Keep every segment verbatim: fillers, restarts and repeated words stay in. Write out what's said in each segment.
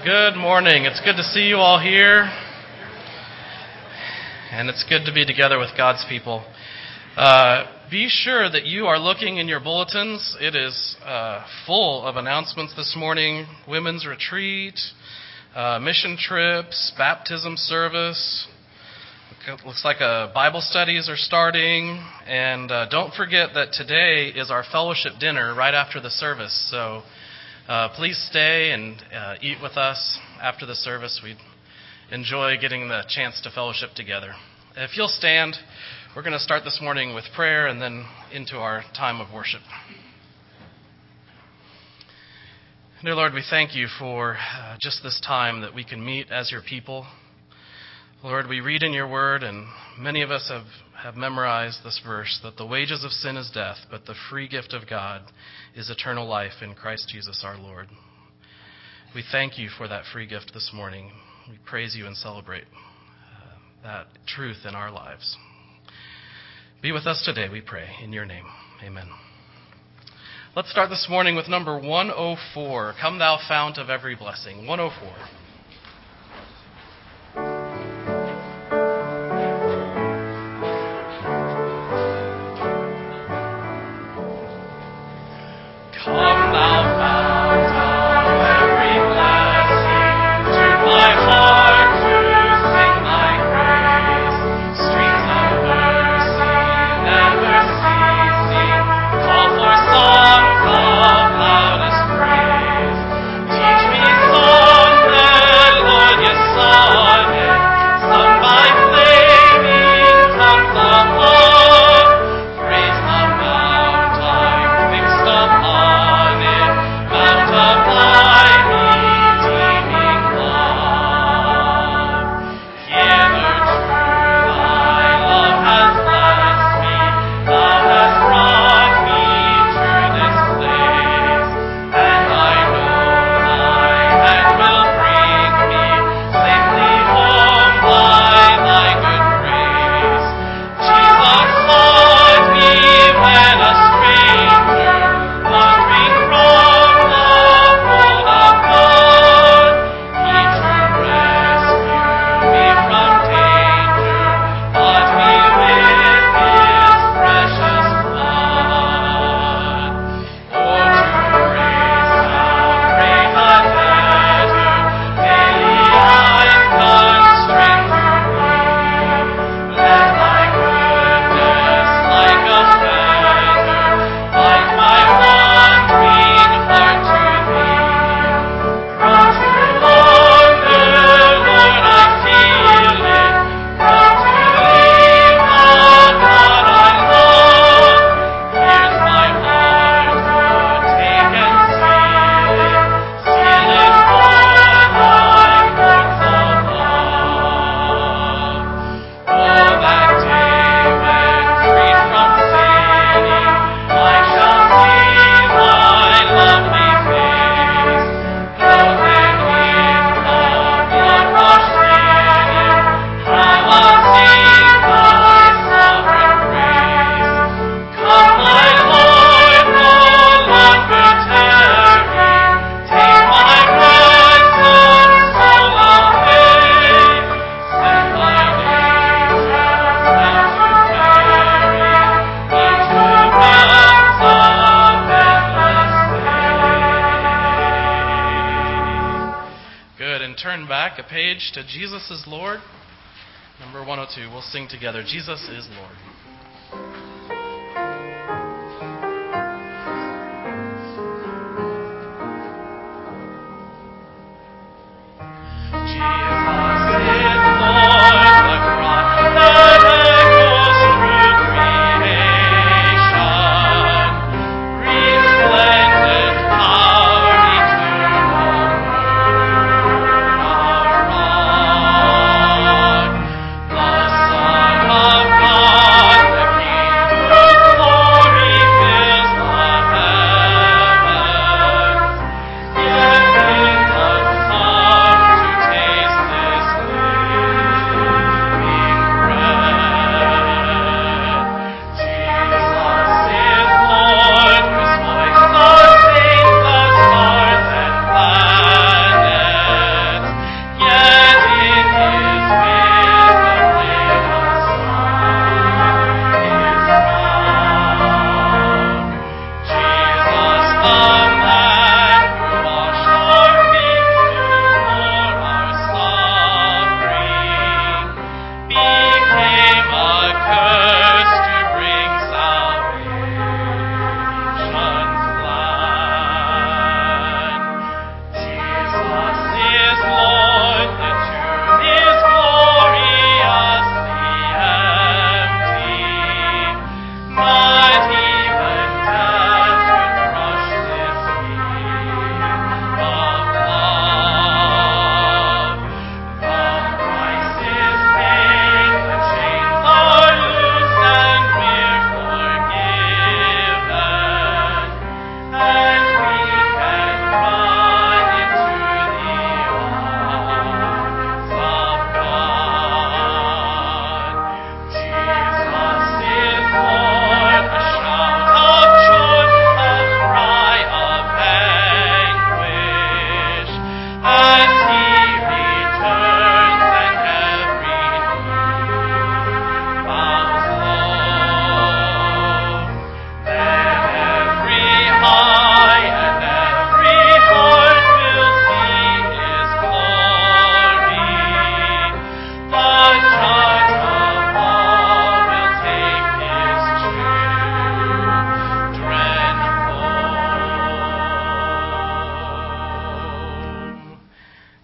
Good morning. It's good to see you all here. And it's good to be together with God's people. Uh, be sure that you are looking in your bulletins. It is uh, full of announcements this morning. Women's retreat, uh, mission trips, baptism service. It looks like uh, Bible studies are starting. And uh, don't forget that today is our fellowship dinner right after the service. So Uh, please stay and uh, eat with us after the service. We enjoy getting the chance to fellowship together. If you'll stand, we're going to start this morning with prayer and then into our time of worship. Dear Lord, we thank you for uh, just this time that we can meet as your people. Lord, we read in your word, and many of us have, have memorized this verse, that the wages of sin is death, but the free gift of God is eternal life in Christ Jesus our Lord. We thank you for that free gift this morning. We praise you and celebrate uh, that truth in our lives. Be with us today, we pray, in your name. Amen. Let's start this morning with number one oh four, Come Thou Fount of Every Blessing. one oh four. A page to Jesus is Lord. Number one oh two. We'll sing together. Jesus is Lord. God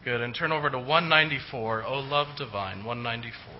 Good. And turn over to one ninety-four, O Love Divine, one ninety-four.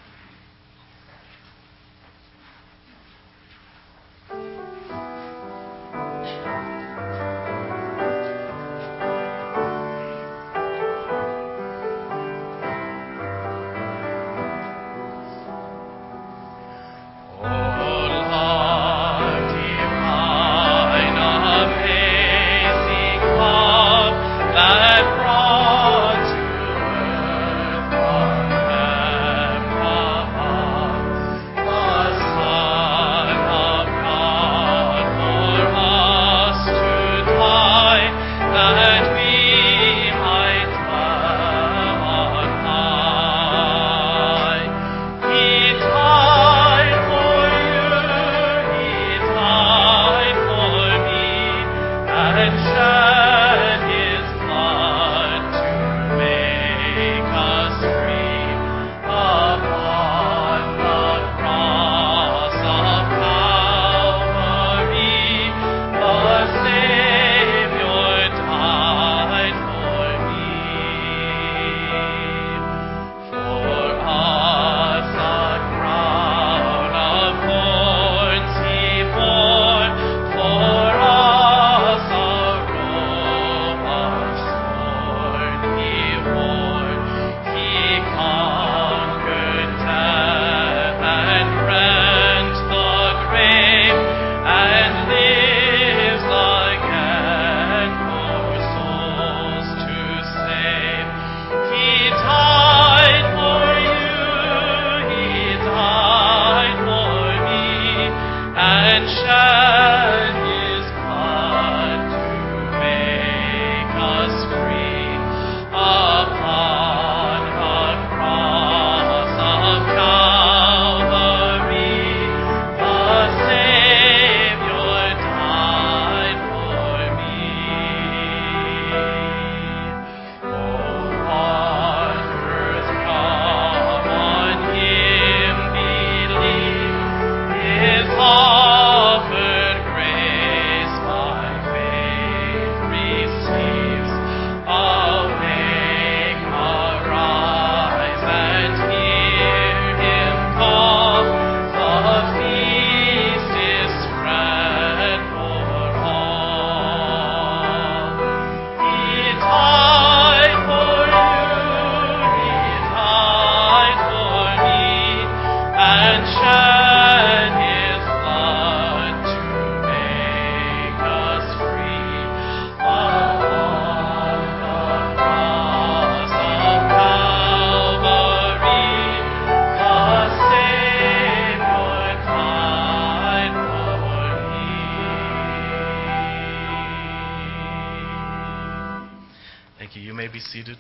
Be seated.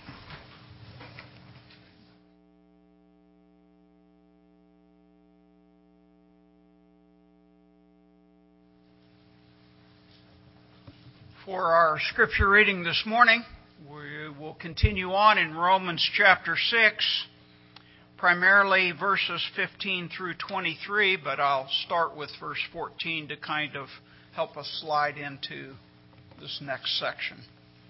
For our scripture reading this morning, we will continue on in Romans chapter six, primarily verses fifteen through twenty-three, but I'll start with verse fourteen to kind of help us slide into this next section.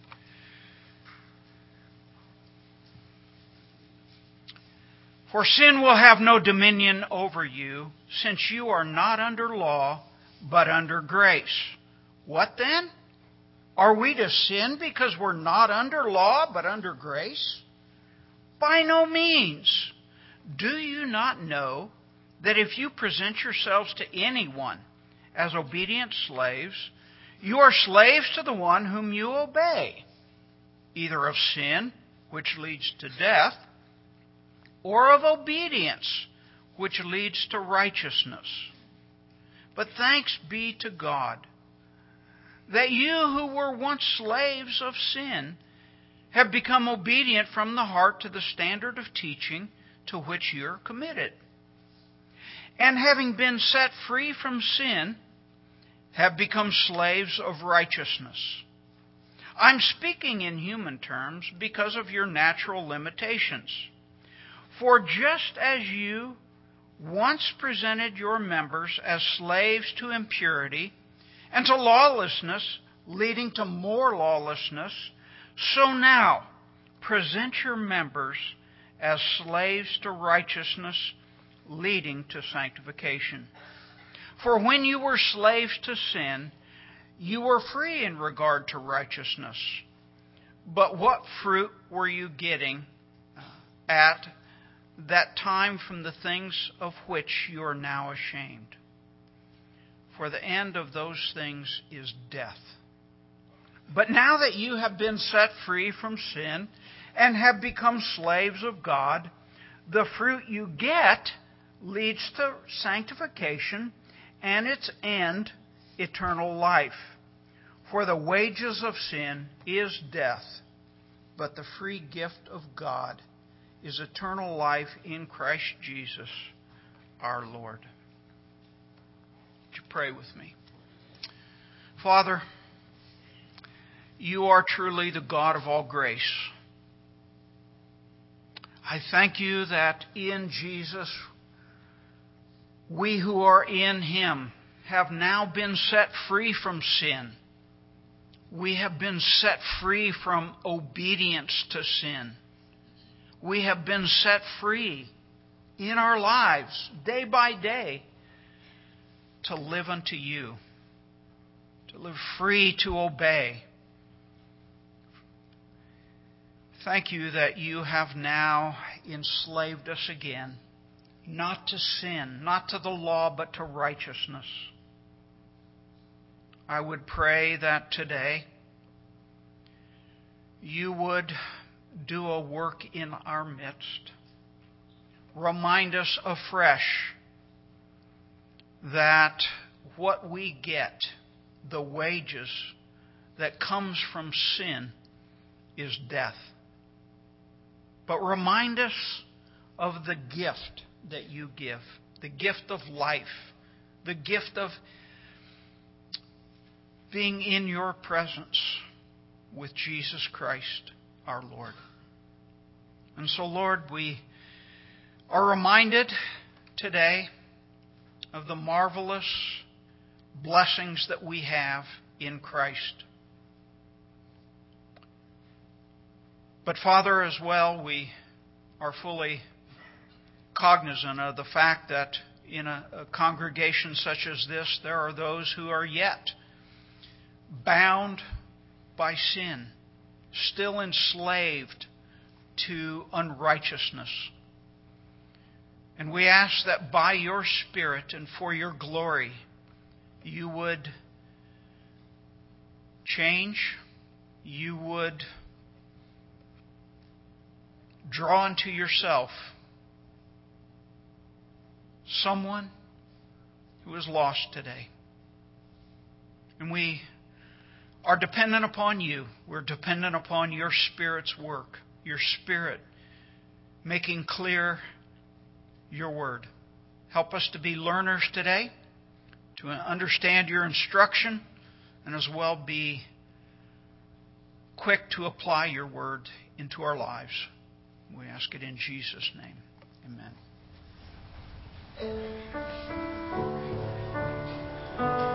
For sin will have no dominion over you, since you are not under law, but under grace. What then? Are we to sin because we're not under law, but under grace? By no means. Do you not know that if you present yourselves to anyone as obedient slaves, you are slaves to the one whom you obey, either of sin, which leads to death, or of obedience, which leads to righteousness. But thanks be to God, that you who were once slaves of sin have become obedient from the heart to the standard of teaching to which you are committed. And having been set free from sin, have become slaves of righteousness. I'm speaking in human terms because of your natural limitations. For just as you once presented your members as slaves to impurity and to lawlessness, leading to more lawlessness, so now present your members as slaves to righteousness, leading to sanctification. For when you were slaves to sin, you were free in regard to righteousness. But what fruit were you getting at that time from the things of which you are now ashamed? For the end of those things is death. But now that you have been set free from sin and have become slaves of God, the fruit you get leads to sanctification, and its end, eternal life. For the wages of sin is death, but the free gift of God is eternal life in Christ Jesus our Lord. Would you pray with me? Father, you are truly the God of all grace. I thank you that in Jesus, we who are in Him have now been set free from sin. We have been set free from obedience to sin. We have been set free in our lives, day by day, to live unto you, to live free to obey. Thank you that you have now enslaved us again, not to sin, not to the law, but to righteousness. I would pray that today you would do a work in our midst. Remind us afresh that what we get, the wages that comes from sin, is death. But remind us of the gift that you give, the gift of life, the gift of being in your presence with Jesus Christ our Lord. And so, Lord, we are reminded today of the marvelous blessings that we have in Christ. But Father, as well, we are fully cognizant of the fact that in a, a congregation such as this, there are those who are yet bound by sin, still enslaved to unrighteousness. And we ask that by your Spirit and for your glory, you would change, you would draw unto yourself someone who is lost today. And we are dependent upon you. We're dependent upon your Spirit's work, your Spirit making clear your word. Help us to be learners today, to understand your instruction, and as well be quick to apply your word into our lives. We ask it in Jesus' name. Amen.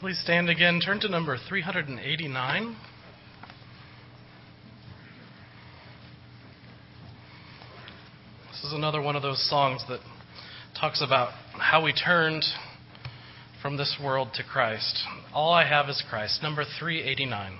Please stand again. Turn to number three eighty-nine. This is another one of those songs that talks about how we turned from this world to Christ. All I have is Christ. Number three eighty-nine.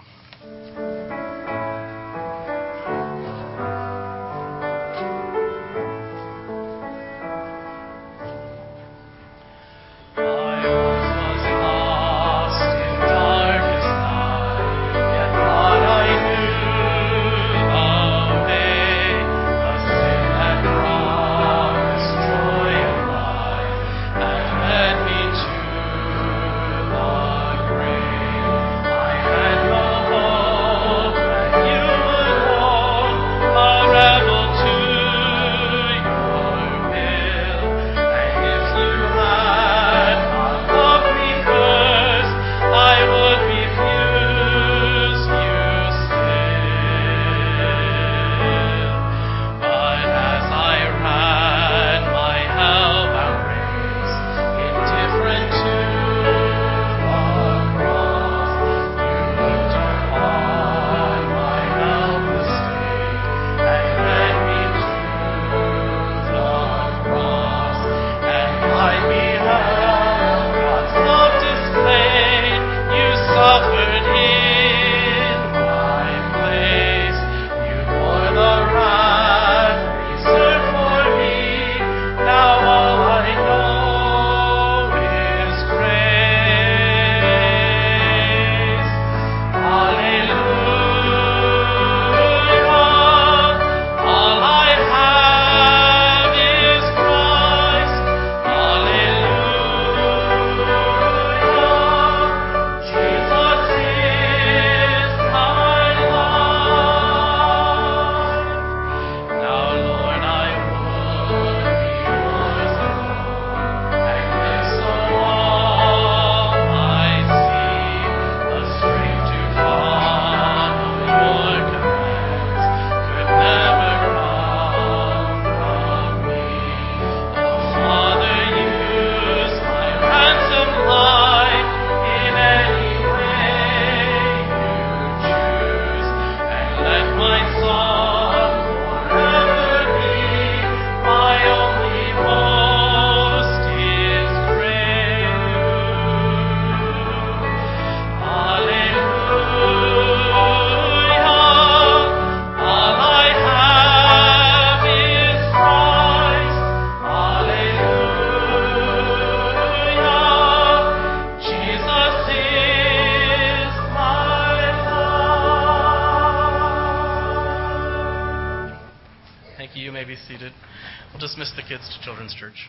Dismiss the kids to Children's Church.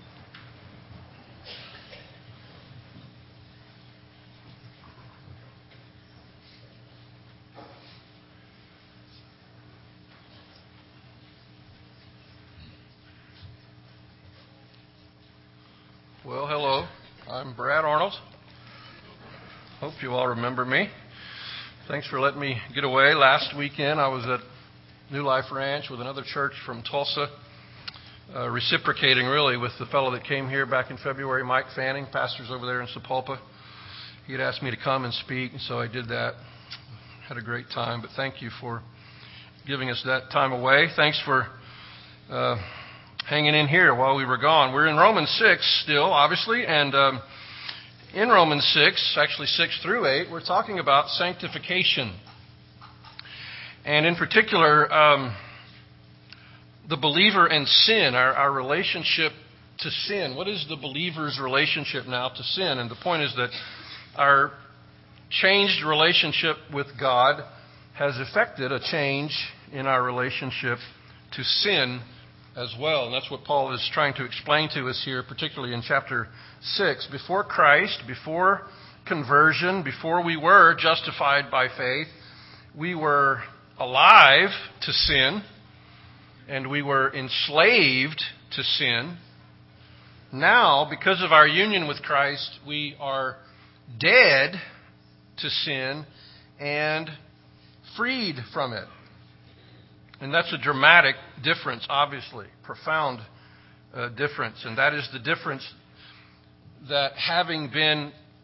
Well, hello. I'm Brad Arnold. Hope you all remember me. Thanks for letting me get away. Last weekend I was at New Life Ranch with another church from Tulsa. Uh, reciprocating really with the fellow that came here back in February, Mike Fanning, pastors over there in Sapulpa. He had asked me to come and speak, and so I did that. Had a great time, but thank you for giving us that time away. Thanks for uh, hanging in here while we were gone. We're in Romans six still, obviously, and um, in Romans six, actually six through eight, we're talking about sanctification. And in particular, um, the believer and sin, our, our relationship to sin. What is the believer's relationship now to sin? And the point is that our changed relationship with God has affected a change in our relationship to sin as well. And that's what Paul is trying to explain to us here, particularly in chapter six. Before Christ, before conversion, before we were justified by faith, we were alive to sin. And we were enslaved to sin. Now, because of our union with Christ, we are dead to sin and freed from it. And that's a dramatic difference, obviously, profound uh, difference. And that is the difference that having been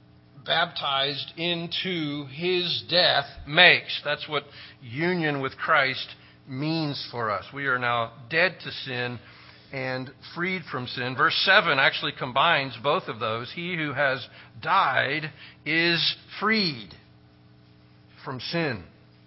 baptized into his death makes. That's what union with Christ means for us. We are now dead to sin and freed from sin. Verse seven actually combines both of those. He who has died is freed from sin.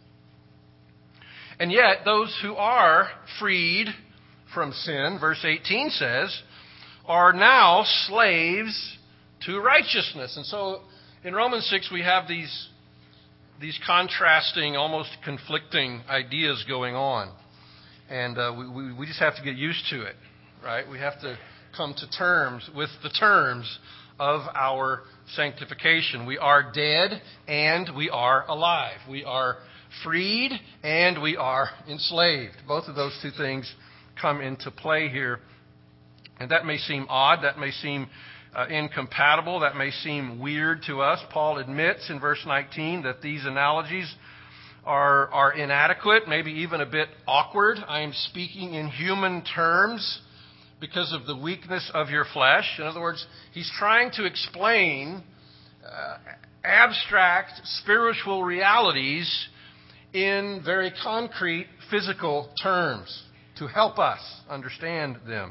And yet, those who are freed from sin, verse eighteen says, are now slaves to righteousness. And so, in Romans six, we have these, these contrasting, almost conflicting ideas going on. And uh, we, we, we just have to get used to it, right? We have to come to terms with the terms of our sanctification. We are dead and we are alive. We are freed and we are enslaved. Both of those two things come into play here. And that may seem odd. That may seem uh, incompatible. That may seem weird to us. Paul admits in verse nineteen that these analogies are, are inadequate, maybe even a bit awkward. I am speaking in human terms because of the weakness of your flesh. In other words, he's trying to explain uh, abstract spiritual realities in very concrete physical terms to help us understand them.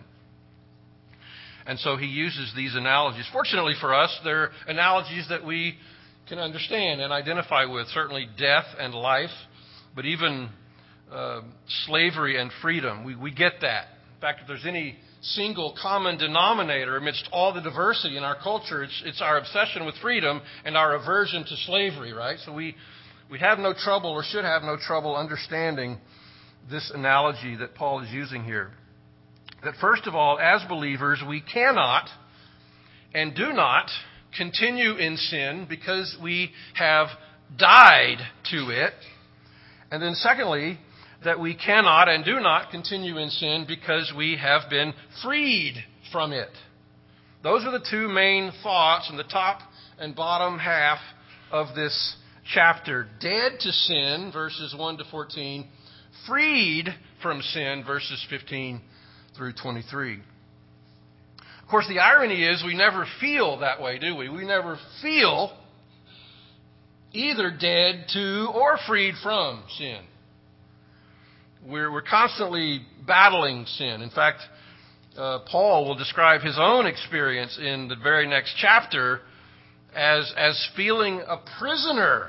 And so he uses these analogies. Fortunately for us, they're analogies that we can understand and identify with. Certainly death and life, but even uh, slavery and freedom. We, we get that. In fact, if there's any single common denominator amidst all the diversity in our culture, it's, it's our obsession with freedom and our aversion to slavery, right? So we, we have no trouble, or should have no trouble, understanding this analogy that Paul is using here. That first of all, as believers, we cannot and do not continue in sin because we have died to it. And then secondly, that we cannot and do not continue in sin because we have been freed from it. Those are the two main thoughts in the top and bottom half of this chapter. Dead to sin, verses one to fourteen. Freed from sin, verses fifteen through twenty-three. Of course, the irony is we never feel that way, do we? We never feel either dead to or freed from sin. We're, we're constantly battling sin. In fact, uh, Paul will describe his own experience in the very next chapter as, as feeling a prisoner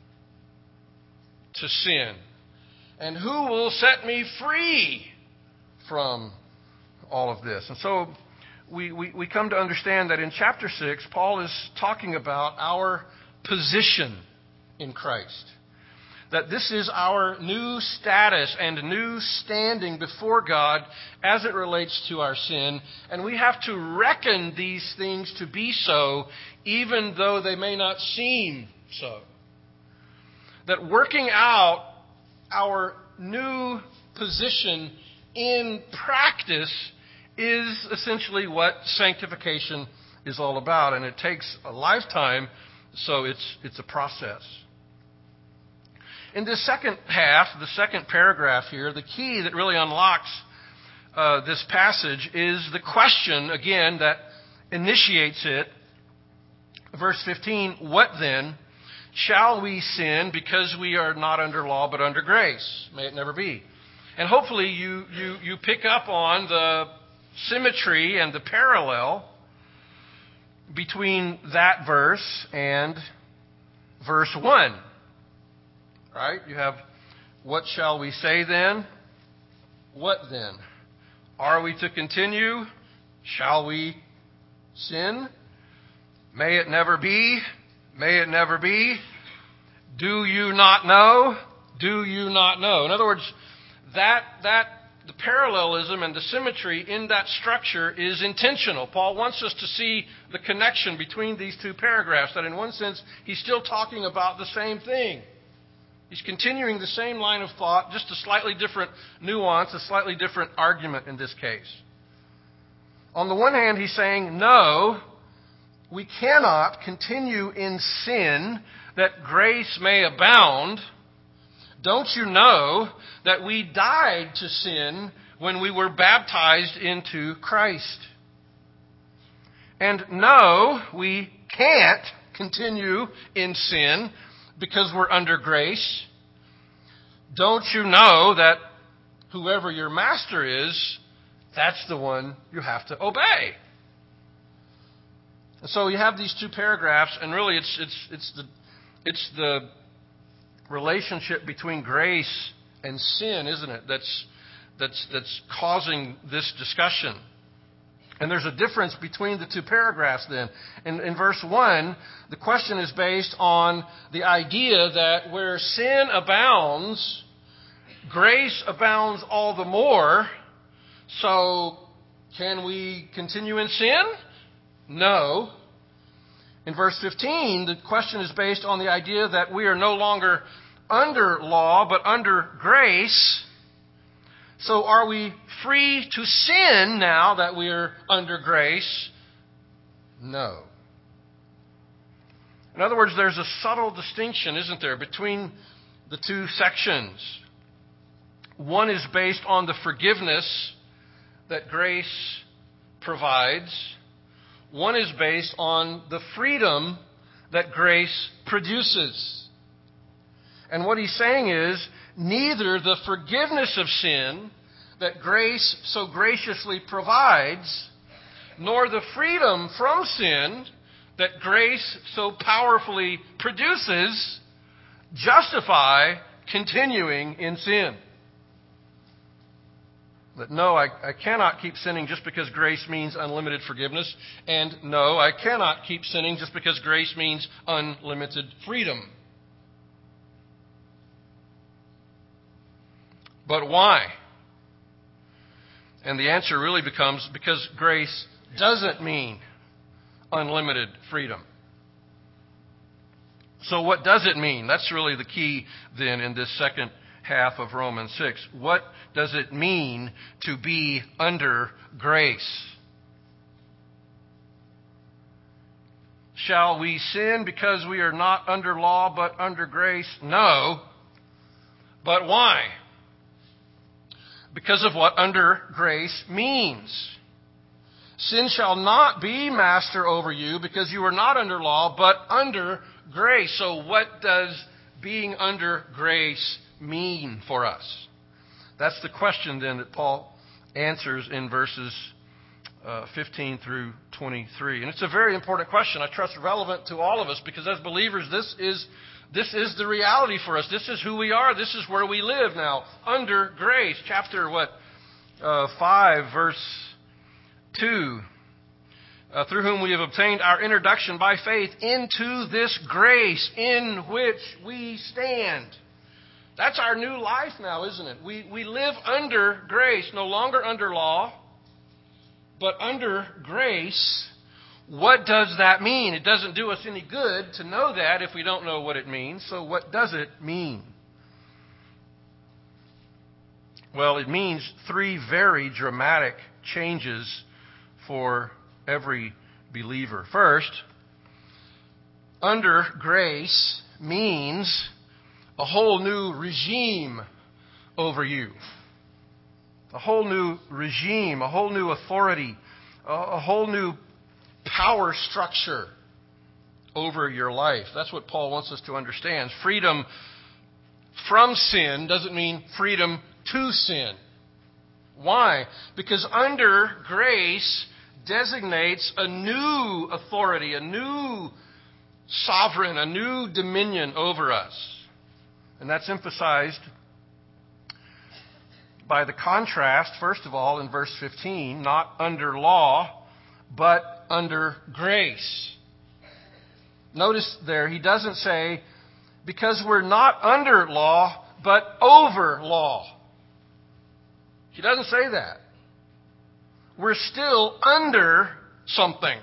to sin. And who will set me free from all of this? And so we, we, we come to understand that in chapter six, Paul is talking about our position in Christ. That this is our new status and new standing before God as it relates to our sin. And we have to reckon these things to be so, even though they may not seem so. That working out our new position in practice is essentially what sanctification is all about. And it takes a lifetime, so it's it's a process. In this second half, the second paragraph here, the key that really unlocks uh, this passage is the question, again, that initiates it. Verse fifteen, what then? Shall we sin because we are not under law but under grace? May it never be. And hopefully you, you, you pick up on the symmetry and the parallel between that verse and verse one. Right? You have, what shall we say then? What then? Are we to continue? Shall we sin? May it never be. May it never be. Do you not know? Do you not know? In other words, that that the parallelism and the symmetry in that structure is intentional. Paul wants us to see the connection between these two paragraphs, that in one sense, he's still talking about the same thing. He's continuing the same line of thought, just a slightly different nuance, a slightly different argument in this case. On the one hand, he's saying, no, we cannot continue in sin that grace may abound. Don't you know that we died to sin when we were baptized into Christ? And no, we can't continue in sin because we're under grace? Don't you know that whoever your master is, that's the one you have to obey? And so you have these two paragraphs, and really it's it's it's the it's the relationship between grace and sin, isn't it? That's that's that's causing this discussion. And there's a difference between the two paragraphs then. In, in verse one, the question is based on the idea that where sin abounds, grace abounds all the more. So, can we continue in sin? No. In verse fifteen, the question is based on the idea that we are no longer under law, but under grace. So are we free to sin now that we are under grace? No. In other words, there's a subtle distinction, isn't there, between the two sections. One is based on the forgiveness that grace provides. One is based on the freedom that grace produces. And what he's saying is, neither the forgiveness of sin that grace so graciously provides, nor the freedom from sin that grace so powerfully produces, justify continuing in sin. That no, I, I cannot keep sinning just because grace means unlimited forgiveness, and no, I cannot keep sinning just because grace means unlimited freedom. But why? And the answer really becomes because grace doesn't mean unlimited freedom. So what does it mean? That's really the key then in this second half of Romans six. What does it mean to be under grace? Shall we sin because we are not under law but under grace? No. But why? Because of what under grace means. Sin shall not be master over you because you are not under law but under grace. So what does being under grace mean for us? That's the question then that Paul answers in verses uh, fifteen through twenty-three. And it's a very important question. I trust relevant to all of us because as believers, this is This is the reality for us. This is who we are. This is where we live now, under grace. Chapter, what, uh, five, verse two. Uh, through whom we have obtained our introduction by faith into this grace in which we stand. That's our new life now, isn't it? We, we live under grace, no longer under law, but under grace. What does that mean? It doesn't do us any good to know that if we don't know what it means. So what does it mean? Well, it means three very dramatic changes for every believer. First, under grace means a whole new regime over you. A whole new regime, a whole new authority, a whole new power structure over your life. That's what Paul wants us to understand. Freedom from sin doesn't mean freedom to sin. Why? Because under grace designates a new authority, a new sovereign, a new dominion over us. And that's emphasized by the contrast, first of all, in verse fifteen, not under law, but under grace. Notice there, he doesn't say, because we're not under law, but over law. He doesn't say that. We're still under something.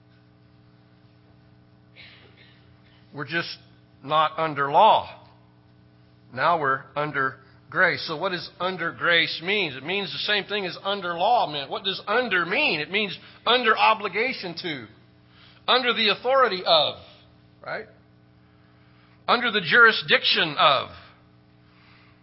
We're just not under law. Now we're under grace. So what does under grace mean? It means the same thing as under law meant. What does under mean? It means under obligation to, under the authority of, right? Under the jurisdiction of.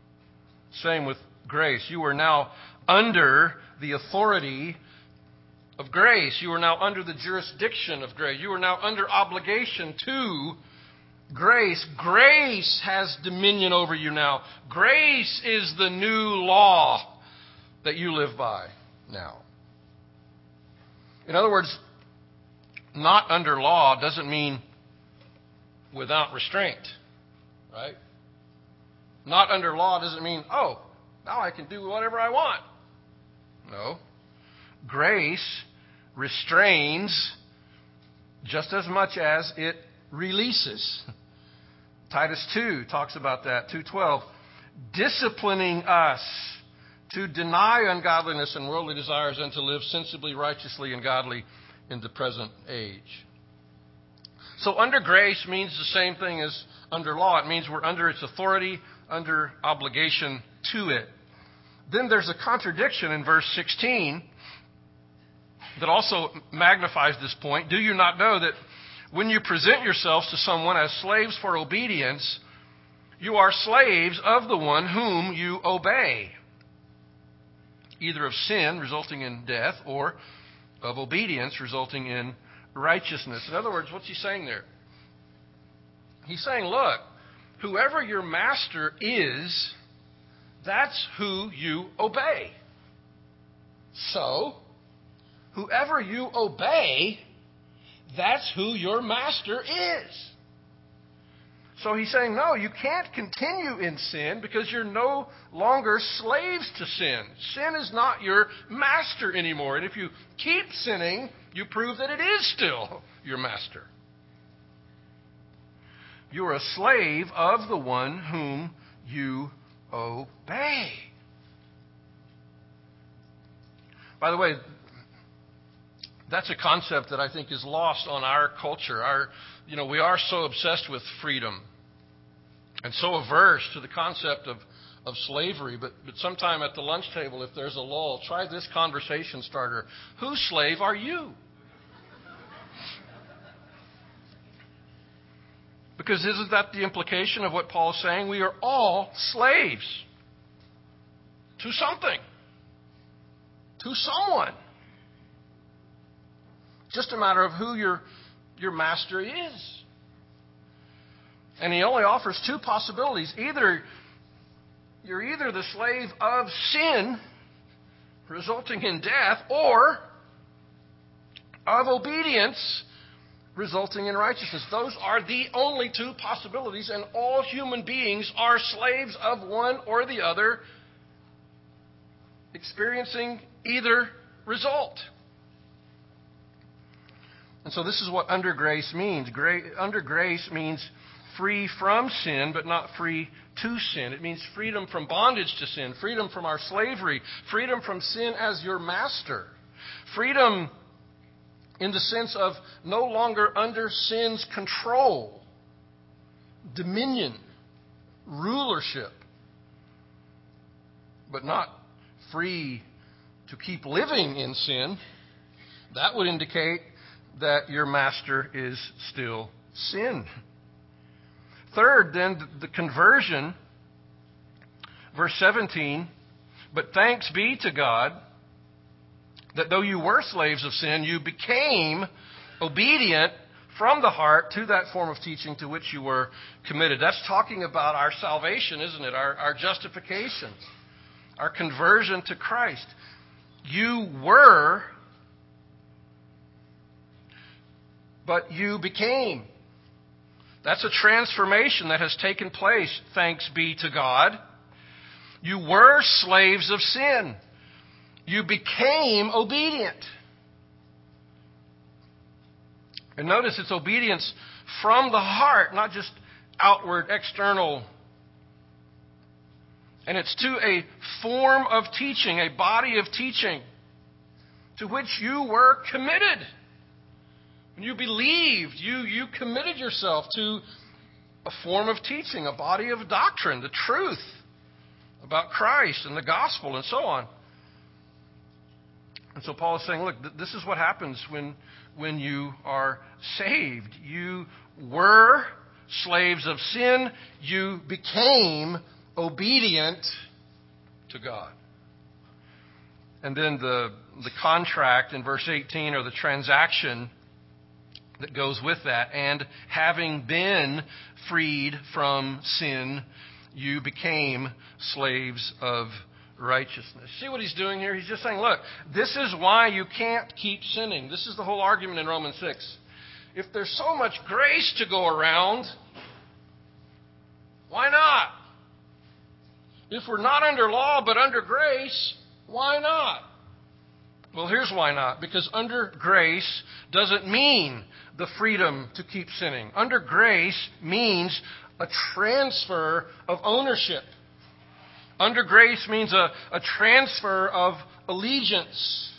Same with grace. You are now under the authority of grace. You are now under the jurisdiction of grace. You are now under obligation to grace. Grace has dominion over you now. Grace is the new law that you live by now. In other words, not under law doesn't mean without restraint, right? Not under law doesn't mean, oh, now I can do whatever I want. No. Grace restrains just as much as it releases. Titus two talks about that, two twelve. Disciplining us to deny ungodliness and worldly desires and to live sensibly, righteously, and godly in the present age. So under grace means the same thing as under law. It means we're under its authority, under obligation to it. Then there's a contradiction in verse sixteen that also magnifies this point. Do you not know that when you present yourselves to someone as slaves for obedience, you are slaves of the one whom you obey, either of sin, resulting in death, or of obedience, resulting in righteousness. In other words, what's he saying there? He's saying, look, whoever your master is, that's who you obey. So, whoever you obey, that's who your master is. So he's saying, no, you can't continue in sin because you're no longer slaves to sin. Sin is not your master anymore. And if you keep sinning, you prove that it is still your master. You are a slave of the one whom you obey. By the way, that's a concept that I think is lost on our culture. Our, you know, we are so obsessed with freedom and so averse to the concept of, of slavery. But, but sometime at the lunch table, if there's a lull, try this conversation starter. Whose slave are you? Because isn't that the implication of what Paul is saying? We are all slaves to something, to someone. Just a matter of who your, your master is. And he only offers two possibilities. Either you're either the slave of sin, resulting in death, or of obedience, resulting in righteousness. Those are the only two possibilities, and all human beings are slaves of one or the other, experiencing either result. And so this is what under grace means. Gra- under grace means free from sin, but not free to sin. It means freedom from bondage to sin, freedom from our slavery, freedom from sin as your master, freedom in the sense of no longer under sin's control, dominion, rulership, but not free to keep living in sin. That would indicate that your master is still sin. Third, then, the conversion, verse seventeen, but thanks be to God that though you were slaves of sin, you became obedient from the heart to that form of teaching to which you were committed. That's talking about our salvation, isn't it? Our, our justification, our conversion to Christ. You were, but you became. That's a transformation that has taken place, thanks be to God. You were slaves of sin. You became obedient. And notice it's obedience from the heart, not just outward, external. And it's to a form of teaching, a body of teaching, to which you were committed. When you believed, you, you committed yourself to a form of teaching, a body of doctrine, the truth about Christ and the gospel and so on. And so Paul is saying, look, th- this is what happens when, when you are saved. You were slaves of sin. You became obedient to God. And then the, the contract in verse eighteen, or the transaction that goes with that. And having been freed from sin, you became slaves of righteousness. See what he's doing here? He's just saying, look, this is why you can't keep sinning. This is the whole argument in Romans six. If there's so much grace to go around, why not? If we're not under law but under grace, why not? Well, here's why not. Because under grace doesn't mean the freedom to keep sinning. Under grace means a transfer of ownership. Under grace means a, a transfer of allegiance.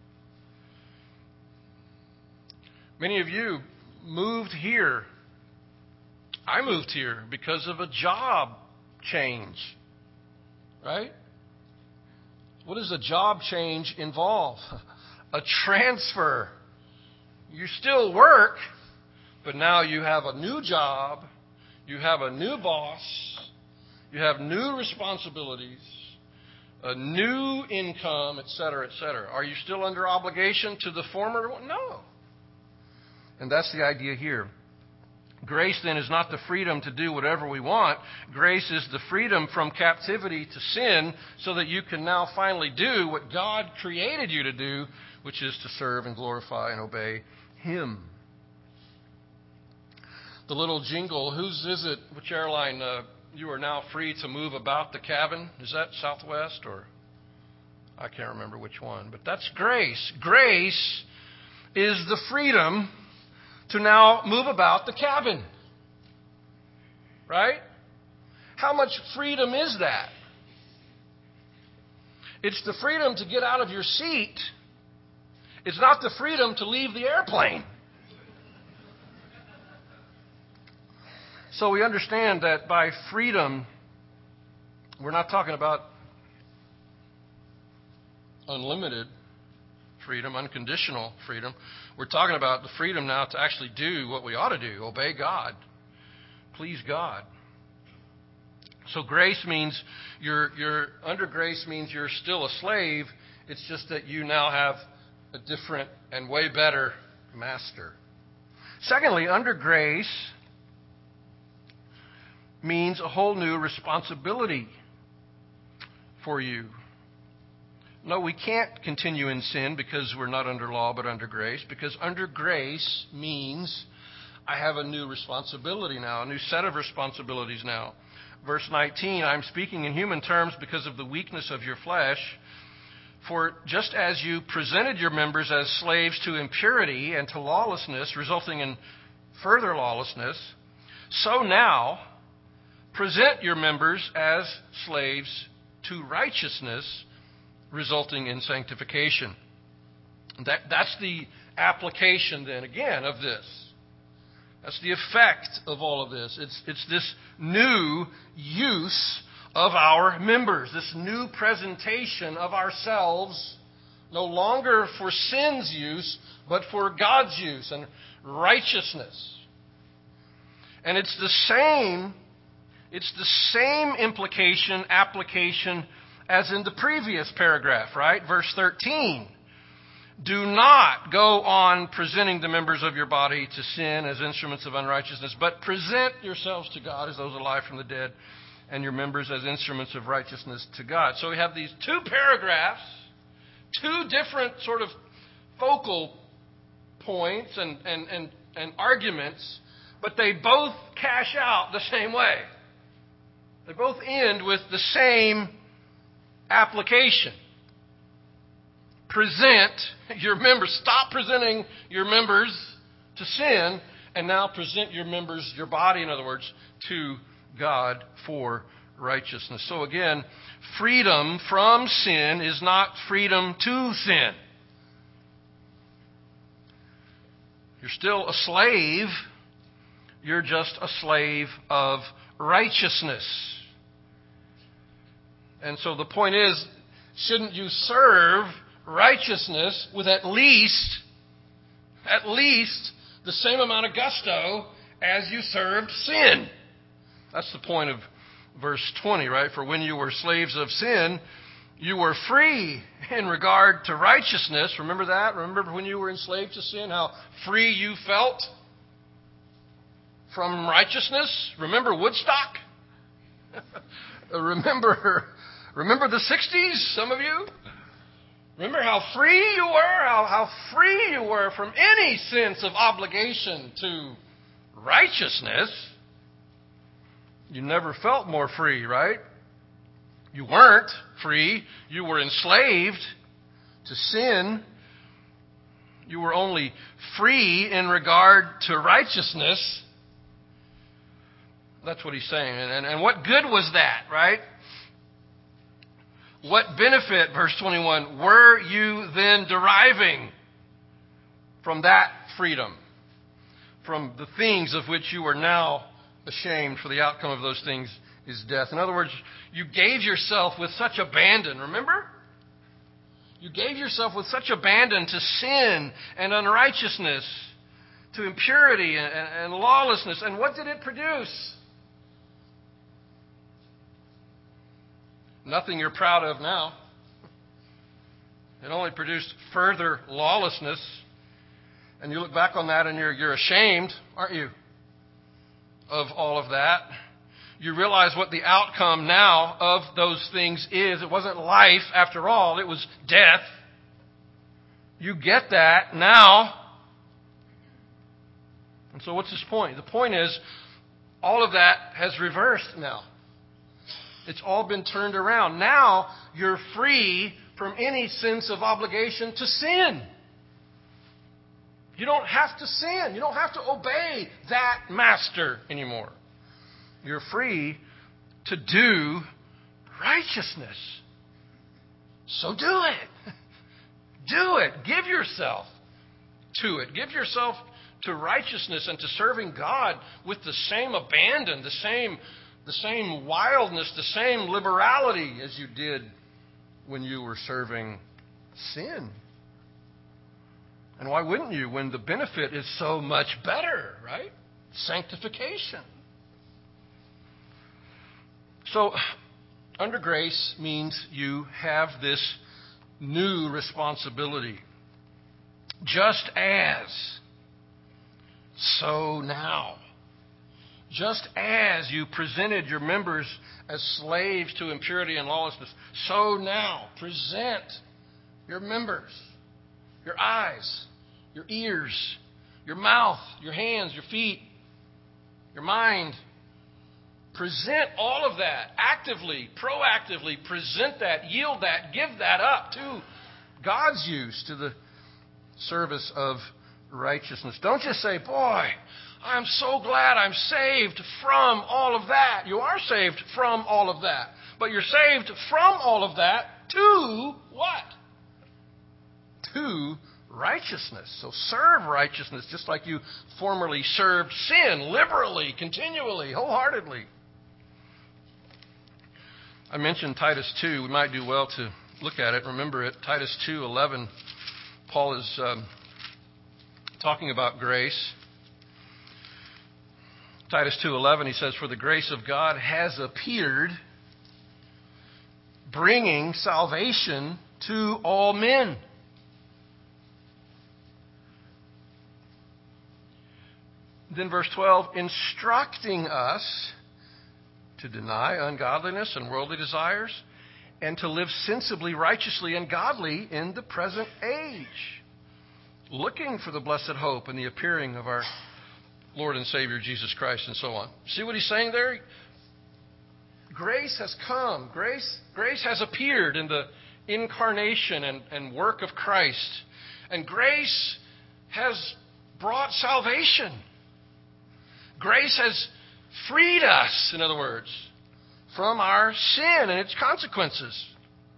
Many of you moved here. I moved here because of a job change. Right? What does a job change involve? A transfer. You still work, but now you have a new job. You have a new boss. You have new responsibilities, a new income, et cetera, et cetera. Are you still under obligation to the former one? No. And that's the idea here. Grace, then, is not the freedom to do whatever we want. Grace is the freedom from captivity to sin so that you can now finally do what God created you to do, which is to serve and glorify and obey Him. The little jingle, whose is it, which airline, uh, you are now free to move about the cabin? Is that Southwest or I can't remember which one, but that's grace. Grace is the freedom to now move about the cabin. Right? How much freedom is that? It's the freedom to get out of your seat. It's not the freedom to leave the airplane. So we understand that by freedom, we're not talking about unlimited freedom, unconditional freedom. We're talking about the freedom now to actually do what we ought to do, obey God, please God. So grace means you're, you're under grace means you're still a slave. It's just that you now have a different and way better master. Secondly, under grace means a whole new responsibility for you. No, we can't continue in sin because we're not under law but under grace, because under grace means I have a new responsibility now, a new set of responsibilities now. Verse nineteen, I'm speaking in human terms because of the weakness of your flesh. For just as you presented your members as slaves to impurity and to lawlessness, resulting in further lawlessness, so now present your members as slaves to righteousness, resulting in sanctification. That, that's the application, then, again, of this. That's the effect of all of this. It's, it's this new use of our members, this new presentation of ourselves, no longer for sin's use, but for God's use and righteousness. And it's the same, it's the same implication, application as in the previous paragraph, right? Verse thirteen. Do not go on presenting the members of your body to sin as instruments of unrighteousness, but present yourselves to God as those alive from the dead, and your members as instruments of righteousness to God. So we have these two paragraphs, two different sort of focal points and, and, and, and arguments, but they both cash out the same way. They both end with the same application. Present your members. Stop presenting your members to sin, and now present your members, your body, in other words, to God for righteousness. So again, freedom from sin is not freedom to sin. You're still a slave. You're just a slave of righteousness. And so the point is, shouldn't you serve righteousness with at least, at least the same amount of gusto as you served sin? That's the point of verse twenty, right? For when you were slaves of sin, You were free in regard to righteousness. Remember that? Remember when you were enslaved to sin, how free you felt from righteousness? Remember Woodstock? remember, remember the sixties, some of you? Remember how free you were? How, how free you were from any sense of obligation to righteousness. You never felt more free, right? You weren't free. You were enslaved to sin. You were only free in regard to righteousness. That's what he's saying. And, and, and what good was that, right? What benefit, verse twenty-one, were you then deriving from that freedom? From the things of which you are now ashamed, for the outcome of those things is death. In other words, you gave yourself with such abandon, remember? You gave yourself with such abandon to sin and unrighteousness, to impurity and, and lawlessness. And what did it produce? Nothing you're proud of now. It only produced further lawlessness. And you look back on that and you're, you're ashamed, aren't you, of all of that? You realize what the outcome now of those things is. It wasn't life after all. It was death. You get that now. And so what's his point? The point is, all of that has reversed now. It's all been turned around. Now you're free from any sense of obligation to sin. You don't have to sin. You don't have to obey that master anymore. You're free to do righteousness. So do it. Do it. Give yourself to it. Give yourself to righteousness and to serving God with the same abandon, the same, the same wildness, the same liberality as you did when you were serving sin. And why wouldn't you when the benefit is so much better, right? Sanctification. So, under grace means you have this new responsibility. Just as, so now. Just as you presented your members as slaves to impurity and lawlessness, so now present your members, your eyes, your ears, your mouth, your hands, your feet, your mind. Present all of that actively, proactively. Present that, yield that, give that up to God's use, to the service of righteousness. Don't just say, boy, I'm so glad I'm saved from all of that. You are saved from all of that. But you're saved from all of that to what? To righteousness. So serve righteousness just like you formerly served sin, liberally, continually, wholeheartedly. I mentioned Titus two. We might do well to look at it, remember it. Titus two eleven, Paul is um, talking about grace. Titus two eleven, he says, "For the grace of God has appeared, bringing salvation to all men." Then verse twelve, "instructing us to deny ungodliness and worldly desires, and to live sensibly, righteously, and godly in the present age, looking for the blessed hope and the appearing of our Lord and Savior Jesus Christ," and so on. See what he's saying there? Grace has come. Grace, grace has appeared in the incarnation and, and work of Christ. And grace has brought salvation. Grace has freed us, in other words, from our sin and its consequences.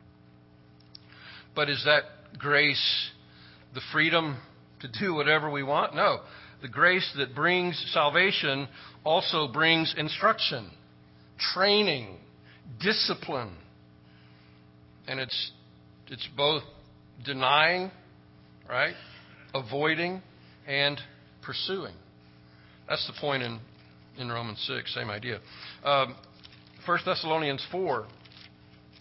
But is that grace the freedom to do whatever we want? No. The grace that brings salvation also brings instruction, training, discipline. And it's it's both denying, right, avoiding, and pursuing. That's the point in, in Romans six, same idea. Um, First Thessalonians four.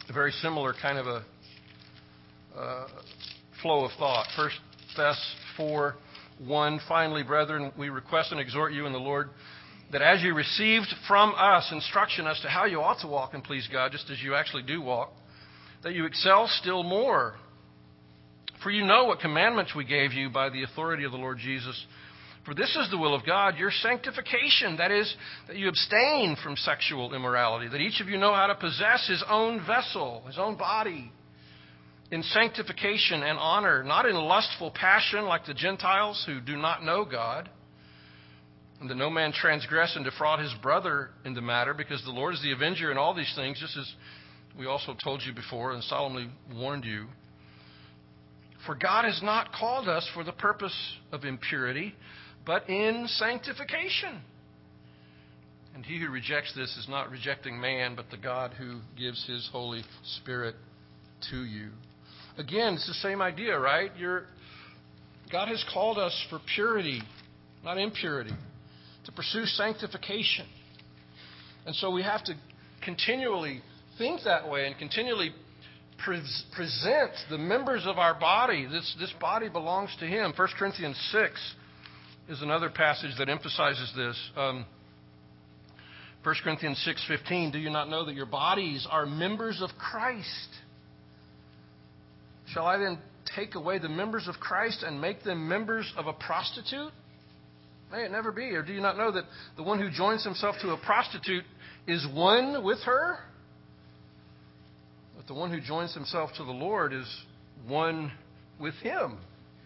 a very similar kind of a uh, flow of thought. First Thess four one, finally, brethren, we request and exhort you in the Lord that as you received from us instruction as to how you ought to walk and please God, just as you actually do walk, that you excel still more. For you know what commandments we gave you by the authority of the Lord Jesus. For this is the will of God, your sanctification, that is, that you abstain from sexual immorality, that each of you know how to possess his own vessel, his own body, in sanctification and honor, not in lustful passion like the Gentiles who do not know God, and that no man transgress and defraud his brother in the matter, because the Lord is the avenger in all these things, just as we also told you before and solemnly warned you. For God has not called us for the purpose of impurity, but in sanctification. And he who rejects this is not rejecting man, but the God who gives his Holy Spirit to you. Again, it's the same idea, right? You're, God has called us for purity, not impurity, to pursue sanctification. And so we have to continually think that way and continually pre- present the members of our body. This, this body belongs to him. First Corinthians six is another passage that emphasizes this. Um, First Corinthians six fifteen, do you not know that your bodies are members of Christ? Shall I then take away the members of Christ and make them members of a prostitute? May it never be. Or do you not know that the one who joins himself to a prostitute is one with her? But the one who joins himself to the Lord is one with him.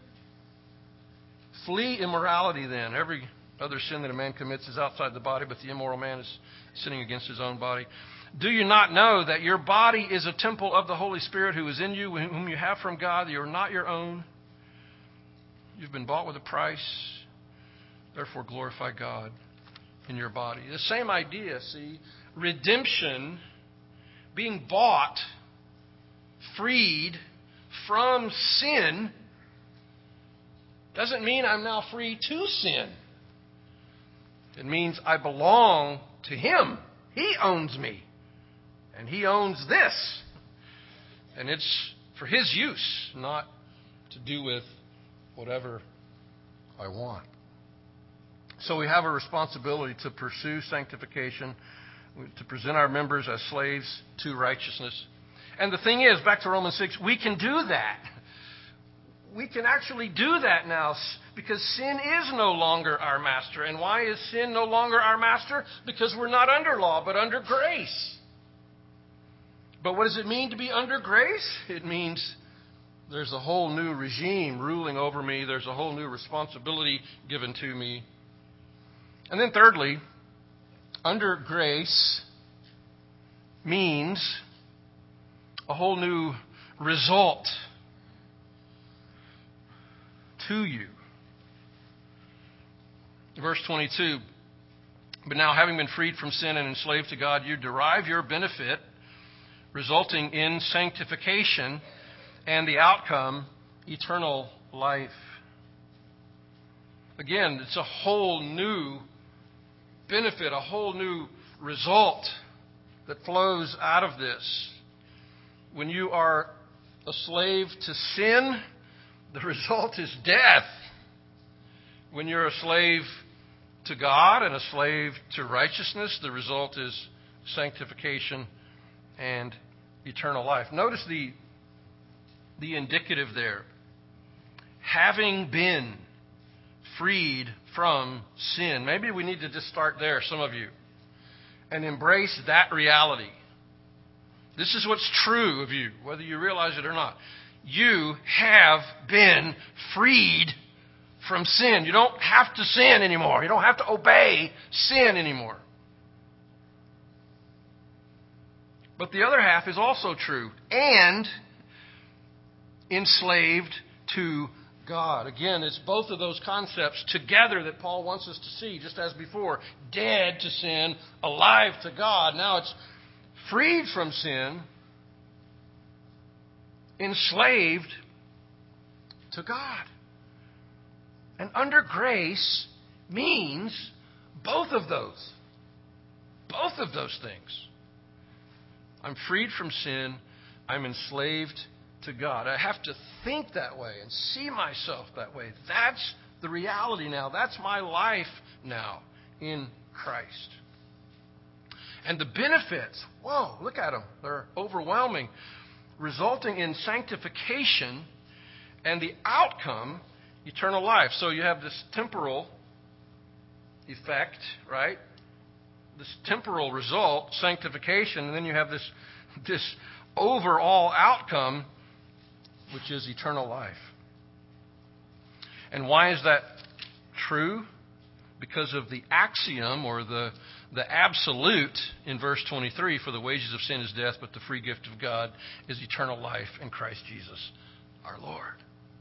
Flee immorality then. Every other sin that a man commits is outside the body, but the immoral man is sinning against his own body. Do you not know that your body is a temple of the Holy Spirit who is in you, whom you have from God? You are not your own. You've been bought with a price. Therefore glorify God in your body. The same idea, see? Redemption, being bought, freed from sin, doesn't mean I'm now free to sin. It means I belong to him. He owns me. And he owns this. And it's for his use, not to do with whatever I want. So we have a responsibility to pursue sanctification, to present our members as slaves to righteousness. And the thing is, back to Romans six, we can do that. We can actually do that now because sin is no longer our master. And why is sin no longer our master? Because we're not under law, but under grace. But what does it mean to be under grace? It means there's a whole new regime ruling over me. There's a whole new responsibility given to me. And then thirdly, under grace means a whole new result to you. Verse twenty-two, but now having been freed from sin and enslaved to God, you derive your benefit, resulting in sanctification and the outcome, eternal life. Again, it's a whole new benefit, a whole new result that flows out of this. When you are a slave to sin, the result is death. When you're a slave to God and a slave to righteousness, the result is sanctification and eternal life. Notice the, the indicative there. Having been freed from sin. Maybe we need to just start there, some of you, and embrace that reality. This is what's true of you, whether you realize it or not. You have been freed from sin. You don't have to sin anymore. You don't have to obey sin anymore. But the other half is also true. And enslaved to God. Again, it's both of those concepts together that Paul wants us to see, just as before. Dead to sin, alive to God. Now it's freed from sin, enslaved to God. And under grace means both of those. Both of those things. I'm freed from sin I'm enslaved to God. I have to think that way and see myself that way. That's the reality now. That's my life now in Christ. And the benefits, whoa, look at them. They're overwhelming, resulting in sanctification and the outcome, eternal life. So you have this temporal effect, right? This temporal result, sanctification, and then you have this, this overall outcome, which is eternal life. And why is that true? Because of the axiom or the, the absolute in verse twenty-three, for the wages of sin is death, but the free gift of God is eternal life in Christ Jesus our Lord.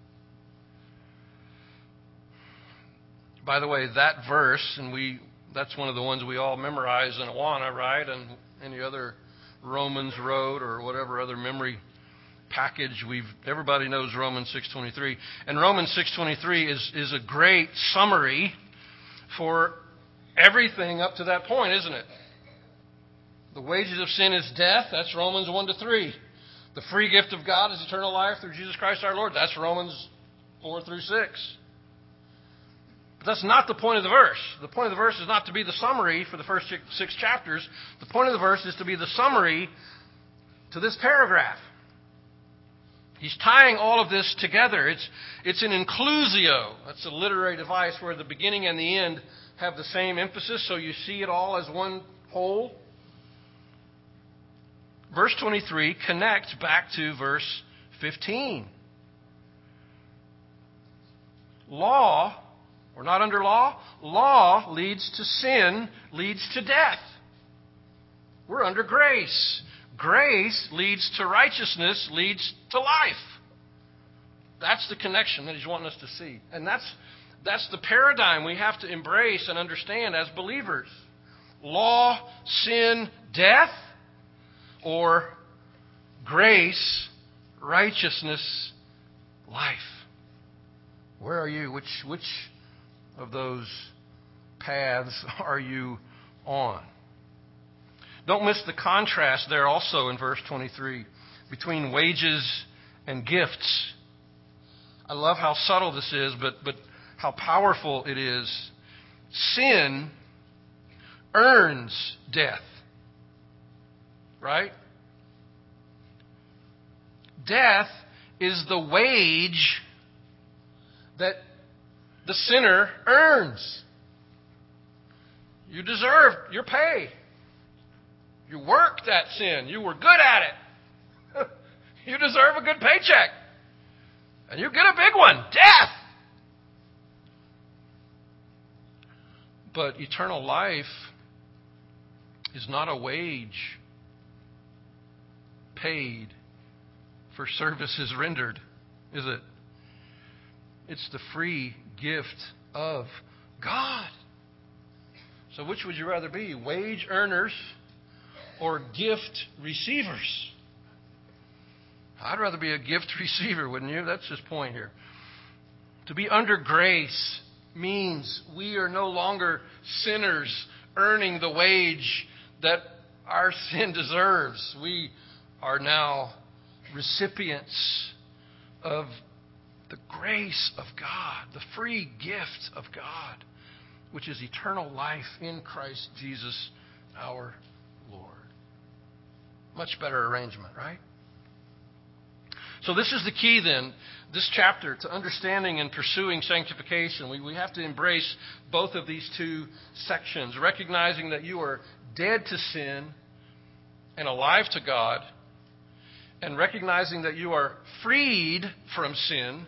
By the way, that verse, and we that's one of the ones we all memorize in Awana, right? And any other Romans Road or whatever other memory package we've everybody knows Romans six twenty-three. And Romans six twenty-three is, is a great summary for everything up to that point, isn't it? The wages of sin is death. That's Romans one to three. The free gift of God is eternal life through Jesus Christ our Lord. That's Romans four through six. But that's not the point of the verse. The point of the verse is not to be the summary for the first six chapters. The point of the verse is to be the summary to this paragraph. He's tying all of this together. It's, it's an inclusio. That's a literary device where the beginning and the end have the same emphasis, so you see it all as one whole. Verse twenty-three connects back to verse fifteen. Law, we're not under law. Law leads to sin, leads to death. We're under grace. Grace leads to righteousness, leads to life. That's the connection that he's wanting us to see. And that's, that's the paradigm we have to embrace and understand as believers. Law, sin, death, or grace, righteousness, life. Where are you? Which, which of those paths are you on? Don't miss the contrast there also in verse twenty-three between wages and gifts. I love how subtle this is, but, but how powerful it is. Sin earns death. Right? Death is the wage that the sinner earns. You deserve your pay. You worked that sin. You were good at it. You deserve a good paycheck. And you get a big one. Death. But eternal life is not a wage paid for services rendered, is it? It's the free gift of God. So which would you rather be? Wage earners or gift receivers? I'd rather be a gift receiver, wouldn't you? That's his point here. To be under grace means we are no longer sinners earning the wage that our sin deserves. We are now recipients of the grace of God, the free gift of God, which is eternal life in Christ Jesus our Lord. Much better arrangement, right? So this is the key then, this chapter, to understanding and pursuing sanctification. We, we have to embrace both of these two sections, recognizing that you are dead to sin and alive to God, and recognizing that you are freed from sin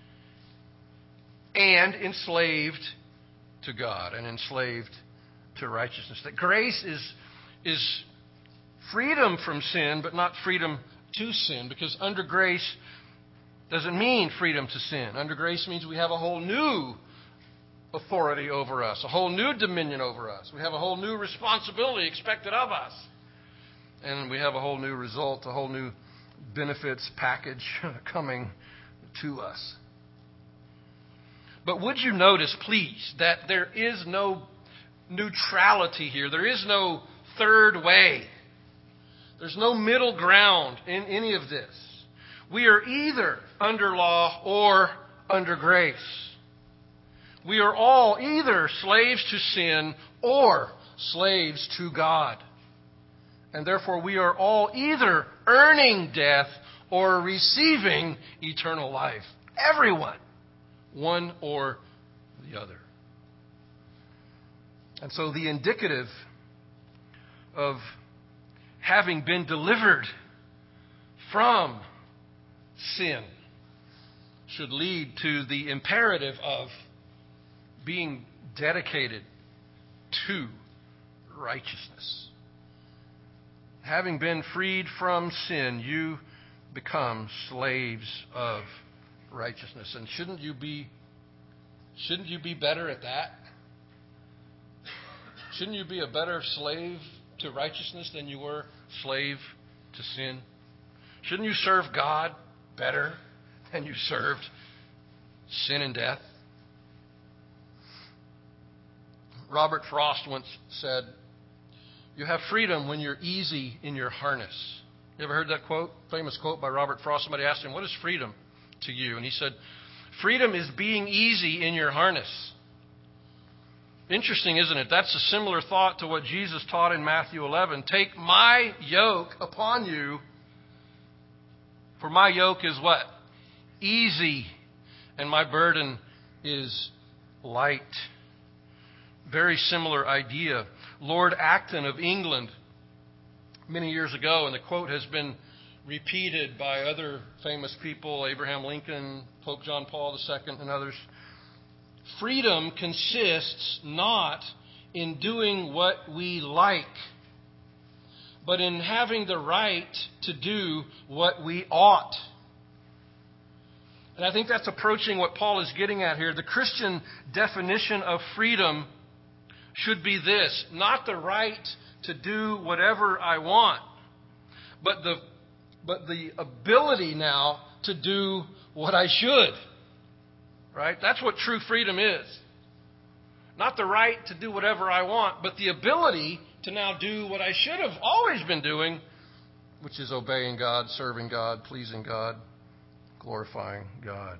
and enslaved to God and enslaved to righteousness. That grace is, is freedom from sin, but not freedom to sin, because under grace doesn't mean freedom to sin. Under grace means we have a whole new authority over us, a whole new dominion over us. We have a whole new responsibility expected of us. And we have a whole new result, a whole new benefits package coming to us. But would you notice, please, that there is no neutrality here. There is no third way. There's no middle ground in any of this. We are either under law or under grace. We are all either slaves to sin or slaves to God. And therefore we are all either earning death or receiving eternal life. Everyone. One or the other. And so the indicative of having been delivered from sin should lead to the imperative of being dedicated to righteousness. Having been freed from sin, you become slaves of righteousness. And shouldn't you be shouldn't you be better at that? Shouldn't you be a better slave to righteousness than you were slave to sin? Shouldn't you serve God better than you served sin and death? Robert Frost once said, "You have freedom when you're easy in your harness." You ever heard that quote? Famous quote by Robert Frost. Somebody asked him, "What is freedom to you?" And he said, "Freedom is being easy in your harness." Interesting, isn't it? That's a similar thought to what Jesus taught in Matthew eleven. Take my yoke upon you, for my yoke is what? Easy, and my burden is light. Very similar idea. Lord Acton of England, many years ago, and the quote has been repeated by other famous people, Abraham Lincoln, Pope John Paul the Second, and others. Freedom consists not in doing what we like, but in having the right to do what we ought. And I think that's approaching what Paul is getting at here. The Christian definition of freedom should be this: not the right to do whatever I want, but the but the ability now to do what I should. Right? That's what true freedom is. Not the right to do whatever I want, but the ability to now do what I should have always been doing, which is obeying God, serving God, pleasing God, glorifying God.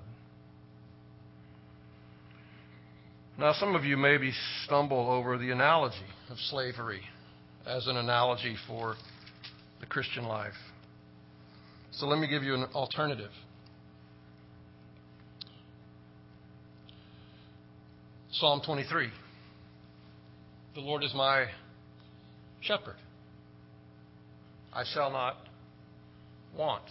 Now, some of you maybe stumble over the analogy of slavery as an analogy for the Christian life. So let me give you an alternative. Psalm twenty-three. The Lord is my shepherd. I shall not want.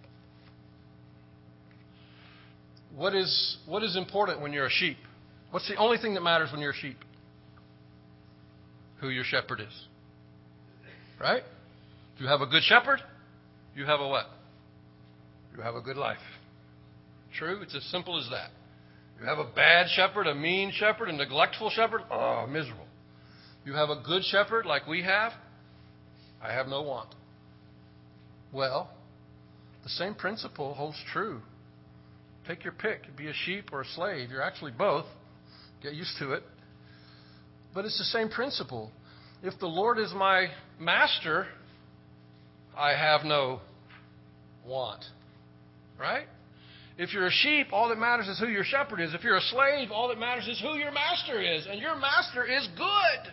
What is, what is important when you're a sheep? What's the only thing that matters when you're a sheep? Who your shepherd is. Right? If you have a good shepherd, you have a what? You have a good life. True? It's as simple as that. You have a bad shepherd, a mean shepherd, a neglectful shepherd, oh, miserable. You have a good shepherd like we have, I have no want. Well, the same principle holds true. Take your pick. Be a sheep or a slave. You're actually both. Get used to it. But it's the same principle. If the Lord is my master, I have no want. Right? If you're a sheep, all that matters is who your shepherd is. If you're a slave, all that matters is who your master is. And your master is good.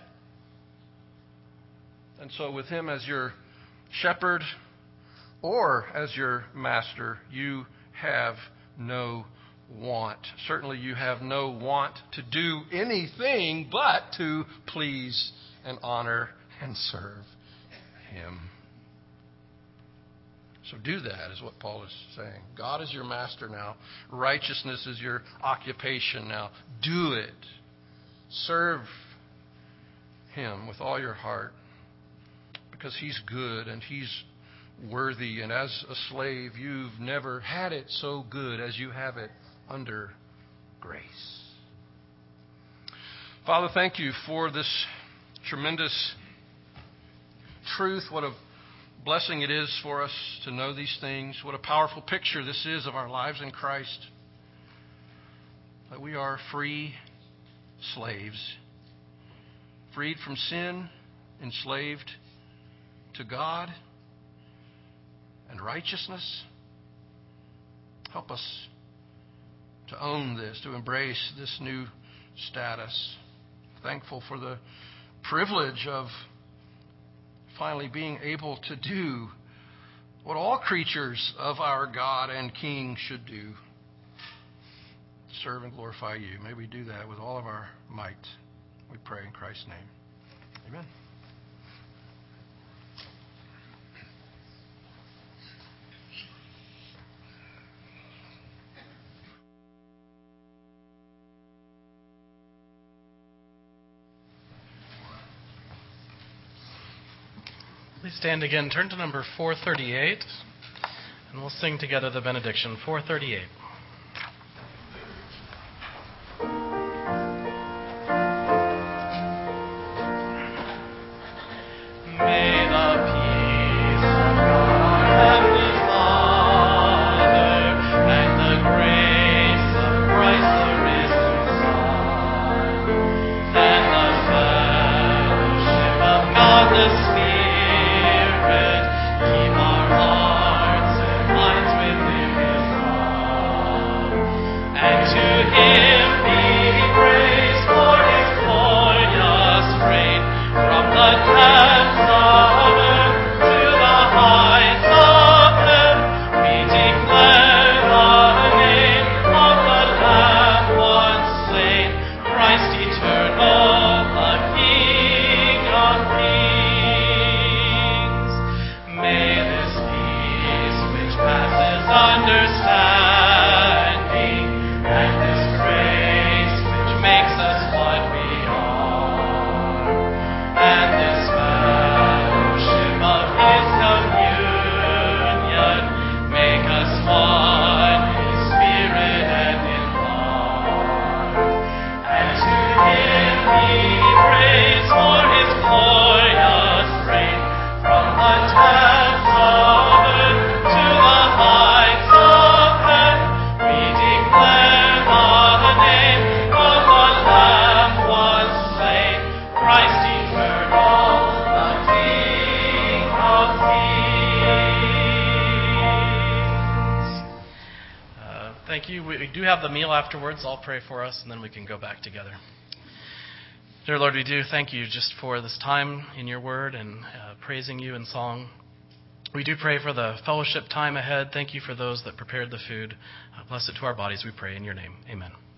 And so with him as your shepherd or as your master, you have no want. Certainly you have no want to do anything but to please and honor and serve him. So do that, is what Paul is saying. God is your master now. Righteousness is your occupation now. Do it. Serve him with all your heart, because he's good and he's worthy. And as a slave, you've never had it so good as you have it under grace. Father, thank you for this tremendous truth. What a blessing it is for us to know these things. What a powerful picture this is of our lives in Christ. That we are free slaves, freed from sin, enslaved to God, and righteousness. Help us to own this, to embrace this new status. Thankful for the privilege of finally being able to do what all creatures of our God and King should do. Serve and glorify you. May we do that with all of our might. We pray in Christ's name. Amen. Please stand again. Turn to number four thirty-eight, and we'll sing together the benediction. four thirty-eight. The meal afterwards. I'll pray for us, and then we can go back together. Dear Lord, we do thank you just for this time in your word and uh, praising you in song. We do pray for the fellowship time ahead. Thank you for those that prepared the food. Uh, bless it to our bodies, we pray in your name. Amen.